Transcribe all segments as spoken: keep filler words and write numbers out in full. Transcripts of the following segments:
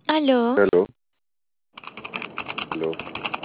Aló, Aló, aló,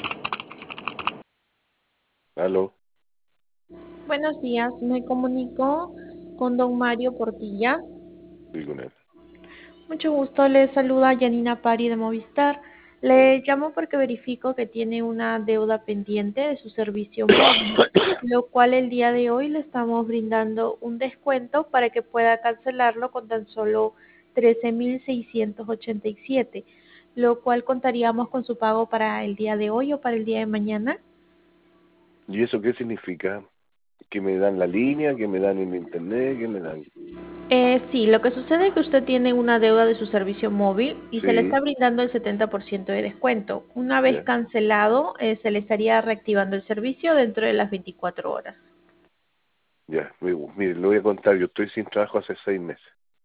aló, Buenos días, me comunico con don Mario Portilla. sí, con él. Mucho gusto, le saluda Yanina Pari de Movistar. Hola. Le llamo porque verifico que tiene una deuda pendiente de su servicio móvil, lo cual el día de hoy le estamos brindando un descuento para que pueda cancelarlo con tan solo trece mil seiscientos ochenta y siete, lo cual contaríamos con su pago para el día de hoy o para el día de mañana. ¿Y eso qué significa? ¿Que me dan la línea? ¿Que me dan el internet? ¿Que me dan? Eh, sí, lo que sucede es que usted tiene una deuda de su servicio móvil y se le está Sí, brindando el setenta por ciento de descuento. Una vez ya, cancelado, eh, se le estaría reactivando el servicio dentro de las veinticuatro horas. ya. mi- Mire, le voy a contar, yo estoy sin trabajo hace seis meses.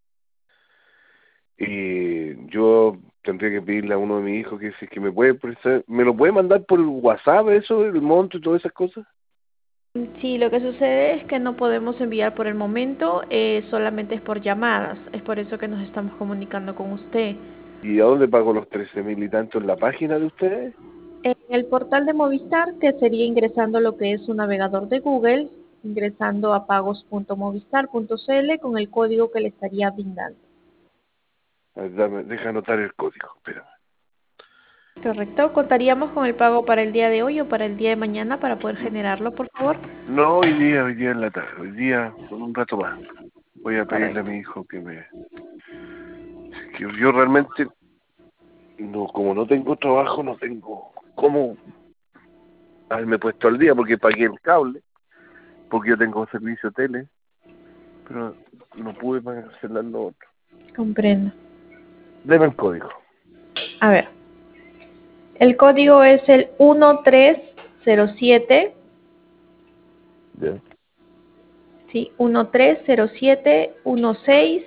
Y yo tendría que pedirle a uno de mis hijos que si es que me puede prestar, ¿me lo puede mandar por WhatsApp eso, el monto y todas esas cosas? Sí, lo que sucede es que no podemos enviar por el momento, eh, solamente es por llamadas. Es por eso que nos estamos comunicando con usted. ¿Y a dónde pago los trece mil y tanto? ¿En la página de ustedes? En el portal de Movistar, que sería ingresando lo que es su navegador de Google, ingresando a pagos punto movistar punto c l con el código que le estaría brindando. A ver, dame, deja anotar el código, espera. Correcto. ¿Contaríamos con el pago para el día de hoy o para el día de mañana para poder generarlo, por favor? No, hoy día, hoy día en la tarde, hoy día, con un rato más. Voy a pedirle a Correcto. mi hijo que me... que yo realmente, no, como no tengo trabajo, no tengo cómo haberme puesto al día, porque pagué el cable, porque yo tengo servicio tele, pero no pude cancelar lo otro. Comprendo. Deme el código. A ver, el código es el uno tres cero siete, Ya, sí, uno tres cero siete uno seis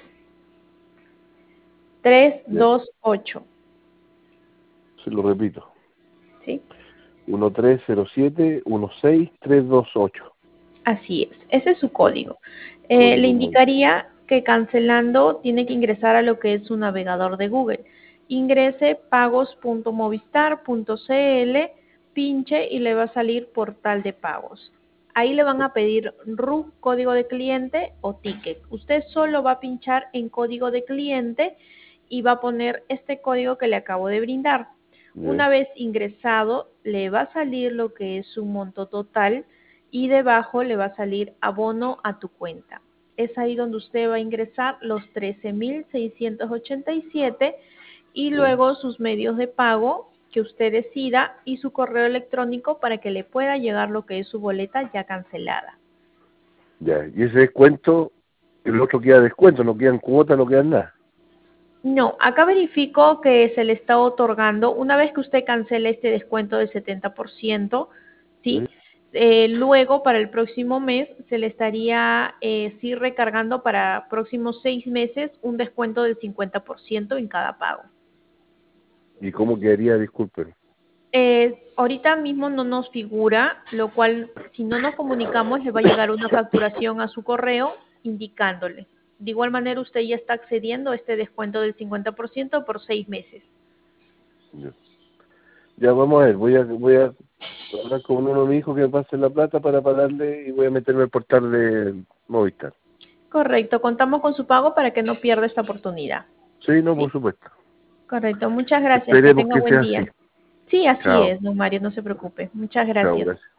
tres ya, dos ocho, se lo repito. ¿sí? uno tres cero siete uno seis tres dos ocho. Así es, ese es su Ya, código. Eh, le código móvil. indicaría que cancelando tiene que ingresar a lo que es su navegador de Google. Ingrese pagos punto movistar punto c l, pinche y le va a salir portal de pagos. Ahí le van a pedir R U, código de cliente o ticket. Usted solo va a pinchar en código de cliente y va a poner este código que le acabo de brindar. Ya, Una vez ingresado, le va a salir lo que es su monto total y debajo le va a salir abono a tu cuenta. Es ahí donde usted va a ingresar los trece mil seiscientos ochenta y siete y ya, luego sus medios de pago que usted decida y su correo electrónico para que le pueda llegar lo que es su boleta ya cancelada. ya. Y ese descuento, el otro queda descuento, no quedan cuotas, no quedan nada. No, acá verifico que se le está otorgando, una vez que usted cancele este descuento del setenta por ciento, ¿sí? ¿Sí? Eh, luego, para el próximo mes, se le estaría, eh, sí, recargando para próximos seis meses un descuento del cincuenta por ciento en cada pago. ¿Y cómo quedaría? Disculpen. Eh, ahorita mismo no nos figura, lo cual, si no nos comunicamos, le va a llegar una facturación a su correo indicándole. De igual manera, usted ya está accediendo a este descuento del cincuenta por ciento por seis meses. Ya. Ya, vamos a ver, voy a, voy a hablar con uno de mis hijos que me pase la plata para pagarle y voy a meterme al portal de Movistar. Correcto, contamos con su pago para que no pierda esta oportunidad. Sí, no, por ¿Sí? supuesto. Correcto, muchas gracias, que Esperemos tenga que buen sea así. día. Sí, así Chao, es, don Mario, no se preocupe. Muchas chao, gracias. gracias.